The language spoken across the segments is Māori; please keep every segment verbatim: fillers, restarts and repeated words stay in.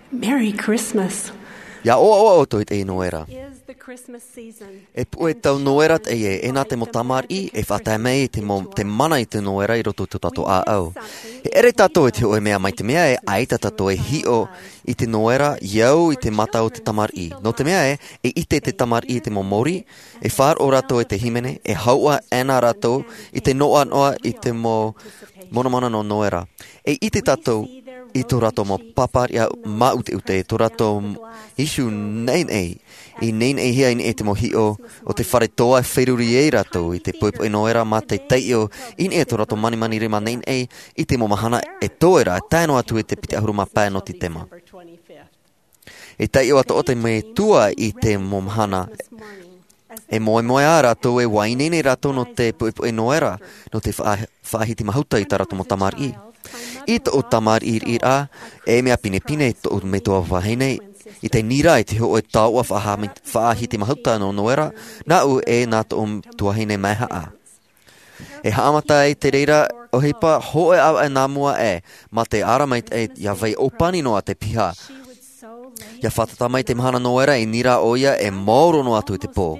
Merry Christmas. Ja o o o toit e noera. Is the Christmas season. E pu e tau noerat e e e nā te mo tamar i e whata mei te, mo, te mana i te noera i roto tu tato a au. E ere tato e te o e mea mai te mea e aita tato e hio i te noera iau i te mata o te tamar i. No te mea e e ite te tamar i te mo mori e whar o rato e te himene e haua ena rato i te noa noa i te mo monomana no noera. E ite tato i tō rato mo paparia maute ute, tō rato isu nein ei, i nein ei hea in e te mo hio, o te whare toa e whiruri e rato, i te poipo e noera ma te teio, in e tō rato mani mani rima nein ei, i te mo mahana e tōera, e taino atu e te pite ahuru ma pēno ti tema. E teio ato o te me tua i te mo mahana, e moe moe a rato e wainene rato no te poipo e noera, no te whaahiti mahuta i ta rato mo tamar i. I to o tamar ir ir a, e mea pine pine to o me toa wahine, i te nira i te ho e taua whaahiti mahuta no noera, na u e nā to o tuahine meha a. E haamata e te reira, o hipa ho e au e nā mua e, ma te aramait e ia vei opani noa te piha. Ia whatatama i te mahana noera e nira o ia e mauro no atu i te pō.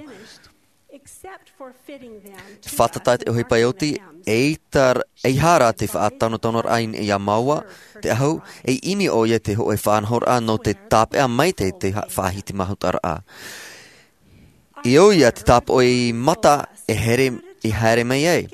Whatatai te ohipa ioti, e tar e hara te whaatano tonor ain e a maua, te ahau, e imi o ia te ho e whanhor a no te tāpe a mai te te whahiti mahutara a. I o ia te tāpe o i mata e here, i here mei e.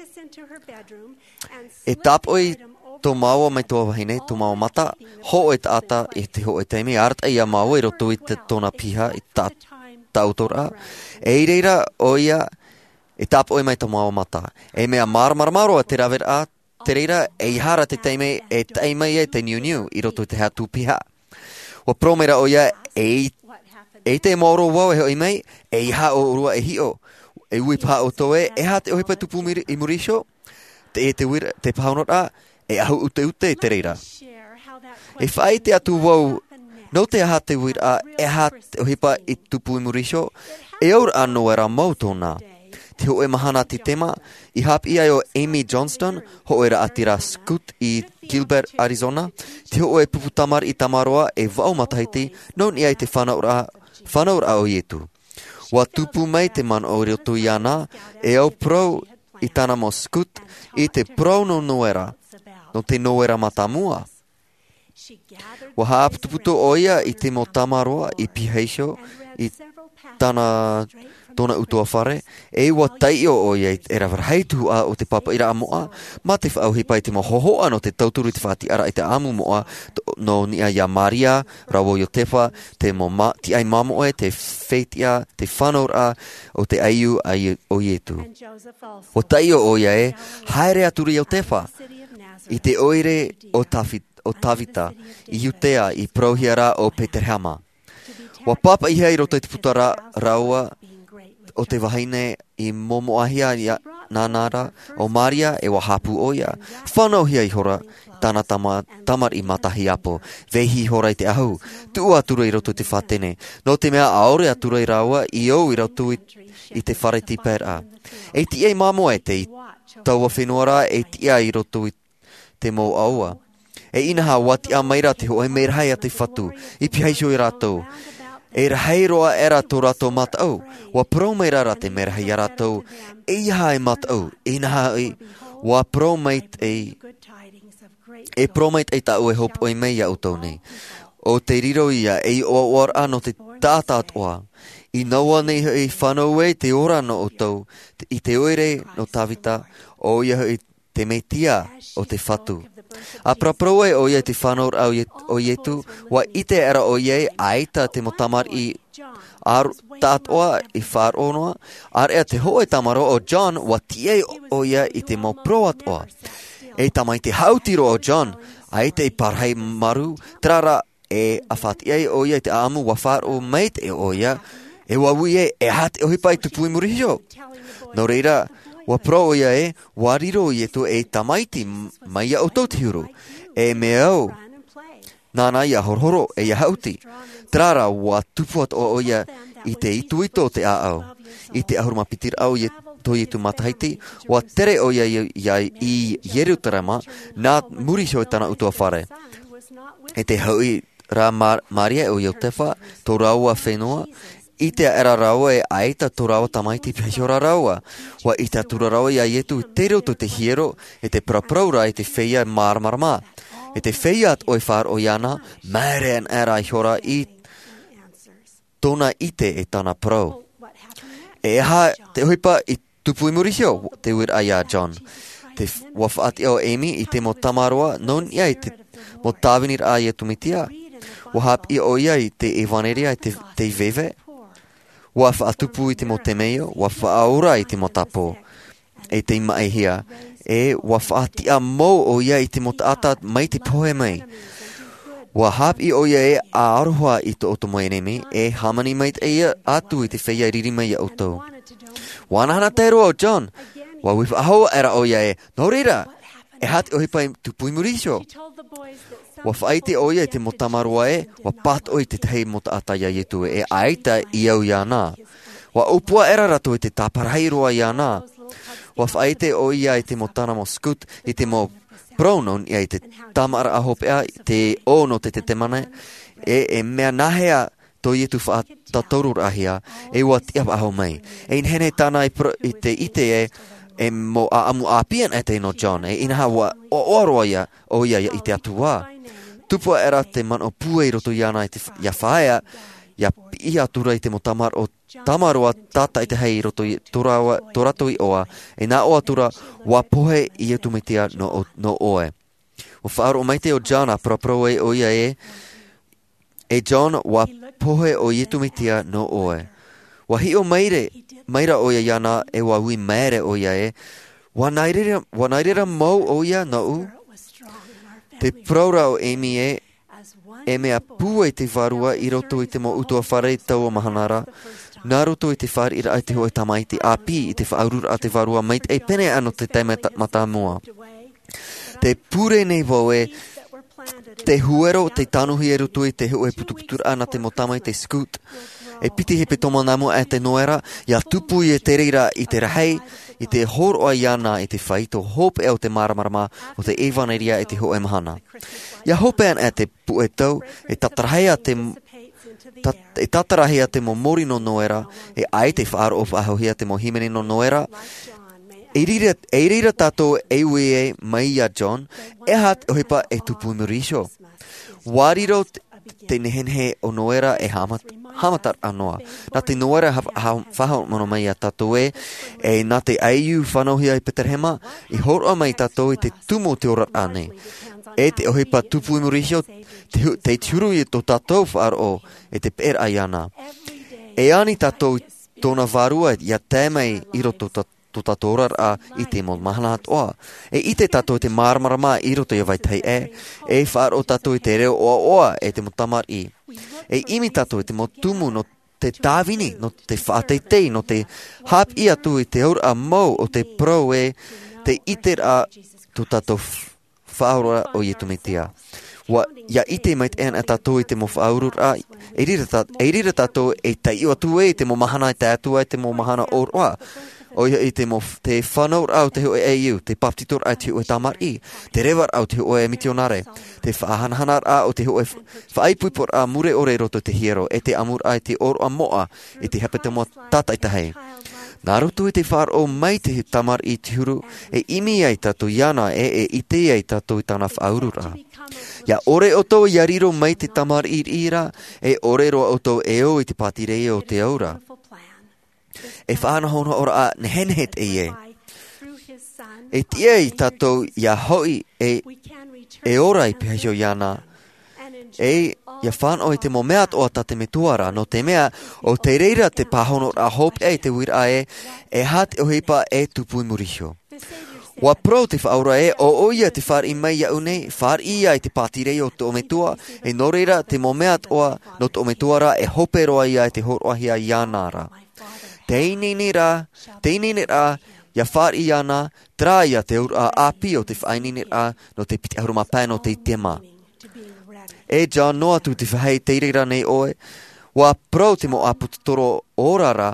E tāpe o i tō maua mai tō wahine, tō maua mata, ho e tāta e te ho e teimi, arata i a maua i roto i te tōna piha i tā tautora. E i reira o ia, e tāpo e mai tō maua mata. E mea maramaro a te rawera a, te reira e ihara te teime e teimei e te niu niu i roto i te hea tūpiha. O promera o ia e, e te mauro wau e hoi mei, e iha o urua e hio. E ui paha o toe, e ha te ohipa tupu i murisho, te e te wira, te pahaunot a, e ahu ute ute te reira. E whai te atu wau, no te aha te wira a, e ha te ohipa i tupu i murisho, e aur anō era mautona. Te ho e mahana ti tema, i hapi ai o Amy Johnston, ho e ra atira Scoot i Gilbert, Arizona, te ho e pupu tamar i Tamaroa e wau matahiti, no ni ai te whanaura, whanaura o ietu. Wa tupu mai te man o riotu i ana, e au prou i tana mo Scoot, i te prou no noera, no te noera matamua. Wa haaptuputo o ia i te mo Tamaroa, i Piheisho, i tana tōna utua whare, e wa taio o ia e rawarheitu a o te papa ira a moa, ma te whauhipa i te mohohoa no te tauturu i te whati ara i te amu moa, no ni a ia Maria, rawo i o tefa, te mo ma, ti ai mamo e, te wheitia, te whanaura o te aiu ai o ietu. O taio o ia e, haere aturi i o tefa, i te oire o, tawit, o Tavita, i Jutea, i Prohiara o Peterhama. Wa papa i hei roto i te putara raua, o te wahine i momoahia i nānara o Maria e wa hapu oia. Whanau hia i hora tāna tama, tamar i matahi apo. Vehi hora i te ahu. Tua atura i roto i te whatene. No te mea aore atura i raua i au i roto i, i te whare tipera. E ti ei mamo e te i taua whenuara e ti ai i roto i te mo aua. E inaha wati a maira te ho e meirahai a te whatu. I pihaisho i ratou. E rahei roa e rato rato matau, wa promei rara te merahei a rato, e iha e matau, e naha e, wa promei e, e promei e tau e hop o i mei a utau nei. O te riro ia, e o oar ano te tātāt oa, i naua nei e whanau e te ora no utau, i te oire no Tavita, o ia e te meitia o te whatu. A praproe o ia te whanaur o ietu, wa ite era o ia aita te mo tamar i ar tātoa i wharonoa, ar ea te hoe tamaro o John, wa tie o ia i te mo proatoa. E tamai te hautiro o John, aite i parhei maru, trara e awhati o ia te amu wa wharo meit e o ia, e wa ui e e hati o hipai tupu i murihisho. No reira, wa pro ia e, wa riro i eto e tamaiti mai a o tautihuru. E me au, nāna ia horhoro e ia hauti. Trara wa tupuat o ia i te itu ito te a au. I te ahuruma pitir au i to i tu matahiti, wa tere o ia i Yerutarama, nā murisho i tana utua whare. E te haui ra mar, Maria o Iotefa, tō raua whenua, I te era raua e aita tō raua tamaiti pehora raua. Wa I te atura raua ia ietu I te reo to te hiero, e te prapraura e te wheia marmarama. E te wheia at oi whār o iana, maere an era I hora I tōna ite e tana prau. E ha te hoipa I tupu I murihio, te wir aia John. Te wawhaati o Amy I te mo tamaroa, non ia I te mo tāwinir a ia tumitia. Wahap I o ia I te evaneria I te, te veve. Wa whaatupu I te mo te meo, wa whaaura I te mo tapo. E te ima e hia. E wa whaatia mou o ia I te mo taata mai te pohe mai. Wa hap I o ia e a aroha I te oto mai nemi, e hamani mai te ia atu I te whaia riri mai ia oto. Wanahana te roa o John. Wa wifa ahoa era o ia e, no reira, e hati o hipai tupui murisho. Wa whaite o ia te mo tamaroa e, wa pat o I te tei mo taata ia ietu e aita I au ia nā. Wa upua era rato I te tāparai roa ia nā. Wa whaite o ia I te mo tana mo skut, I te mo pronoun ia I te tamara ahopea, te ono te te temane, e, e mea nahea to ietu wha tatorur ahia, e wa tiap aho mai. E inhene tāna I, pro, I te ite e, e mo a amu apian e te no John, e inaha wa o oroa ia, o ia I te atua. Tupua era te man o pue I roto iana I te ia whaea, ia I atura I te mo tamar o tamaroa tata I te hei roto I torato I oa, e nā o atura wa pohe I etumitia no, no oe. O whaaro o maite o John a praproe o ia e, e John wa pohe o etumitia no oe. Wa hi o maire, maira o ia iana e wa ui maere o ia e, wa nairera, wa nairera mau o ia na u. Te praura o Amy e, e mea pua I te varua I roto I te mo utua whare tau o mahanara, nā roto I te whare ira ai te hoi tamaiti api I te whaurura a te varua mait e pene ano te teime matamua. Te pure nei vau e, te huero, te tanuhi e roto I te hoi putuputura ana te motamai te scoot, e piti he pe toma namu e te noera, ia tupu I te reira I te rahei, I te hor o iana I te whaito hope e o te maramarama o te evaneria e te hoe mahana. Ia hope an e te pu e tau, e tatarahea te, tat, e tatarahea te mo mori no noera, e ai te whaaro o whahohia te mo himene no noera, e rira, e rira tato e ue e mai ia John, e hat o hepa e tupu murisho. Wariro te nehenhe o noera e hamat, hamatar anoa. Nā te noera whahau mono mai a tato e, e nā te aiu whanohia I Peterhema, I horo mai tato I te tumo te ora ane. E te ohipa tupu imurihio, te, te turu I to tato whaaro, e te per aiana. E ani tato tōna varua ia tēmei I roto tato. To tato a I te mo mahana atoa. E I te tato I te marmarama I roto ia vaitei e, e whaaro tato I te reo oa oa e te mo tamar I. E imi tato I te mo tumu no te tāwini, no te whaateitei, no te hap I atu I te aura mau o te pro e te iter a to tato whaora o ietumitia. Wa ia ite mait en tato I te mo whaurura, e rira tato e te iu atu e te mo mahana I te atua e te mo mahana o roa. O ia I te mo te whanaur au te hoe e iu, te paptitor au te hoe tamar I, te rewar au te hoe mitionare, te whahanahanar a o te hoe whaipuipor a mure ore roto te hiero, e te amur ai te oro a moa, e te hapete mo tata I te hei. Nā roto I te whar o mai te tamar I te huru, e imi ai tato iana e e I te ai tato I tana whaurura. Ia ore o tō ia riro mai te tamar I ira, e ore roa o tō e o I te patirei o te aura. E whanahona ora a nehenhet e e. E tia I tatou ia hoi e, e ora I pehio iana. E ia whanau I te mo mea o ta te metuara, no te mea o te reira te pahono a hope e te wira e, e hat o hipa e tupu murihio. Wa pro te whaura e o o ia te whar I mai ia une, whar ia I te patirei o te ometua, e no reira te mo mea oa no te ometuara e hope roa ia e te horoahia ianara. Teinini ra, teinini ra, ia whar I ana, tra ia te ura a api o te whainini ra, no te piti ahuruma pēno te tema. E John noa tu te whahei te reira nei oe, wa pro te mo apututoro orara,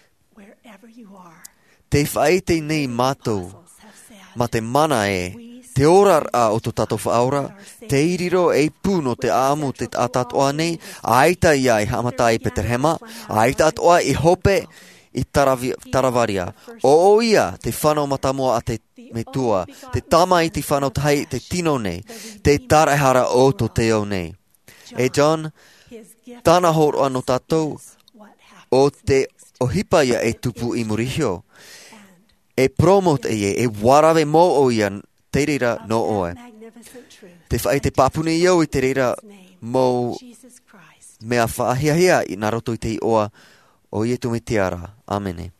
te whaite nei mātou, ma te mana e, Te ora a o to tato whaora, te iriro e puno te aamu te atatoa nei, aita ia i hamata i Peterhema, aita atoa i hope i taravi, taravaria. O ia te whanau matamua a te me tua, te tama i te whanau tai te tino nei, te tarehara o to te o nei. E John, tana horo ano tatou, o te ohipa ia e tupu i murihio, e promote e e warawe mo o ia te reira no oe. Te whae te papune iau i te reira mo mea whaahia hia i naroto i te oa o ietu me te ara. Amene.